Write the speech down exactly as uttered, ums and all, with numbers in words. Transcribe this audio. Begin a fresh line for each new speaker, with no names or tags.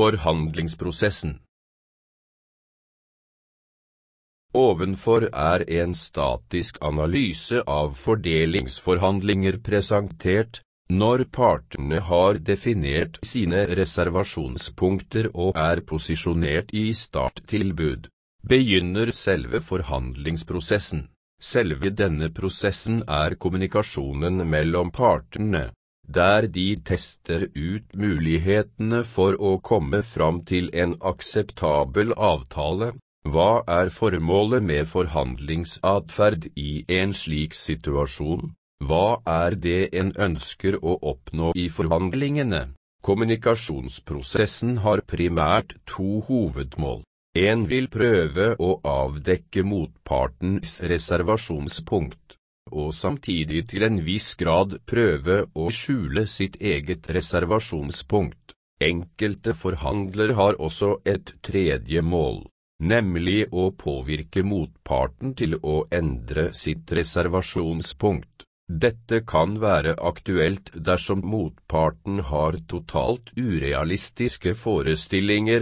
Forhandlingsprosessen. Ovenfor er en statisk analyse av fordelingsforhandlinger presentert, når partene har definert sine reservasjonspunkter og er posisjonert i starttilbud, begynner selve forhandlingsprosessen. Selve denne prosessen er kommunikasjonen mellom partene, der de tester ut mulighetene for å komme fram til en akseptabel avtale. Hva er formålet med forhandlingsatferd i en slik situasjon? Hva er det en ønsker å oppnå i forhandlingene? Kommunikasjonsprosessen har primært to hovedmål. En vil prøve å avdekke motpartens reservasjonspunkt, og samtidig til en viss grad prøve å skjule sitt eget reservasjonspunkt. Enkelte forhandlere har også et tredje mål, nemlig å påvirke motparten til å endre sitt reservasjonspunkt. Dette kan være aktuelt dersom motparten har totalt urealistiske forestillinger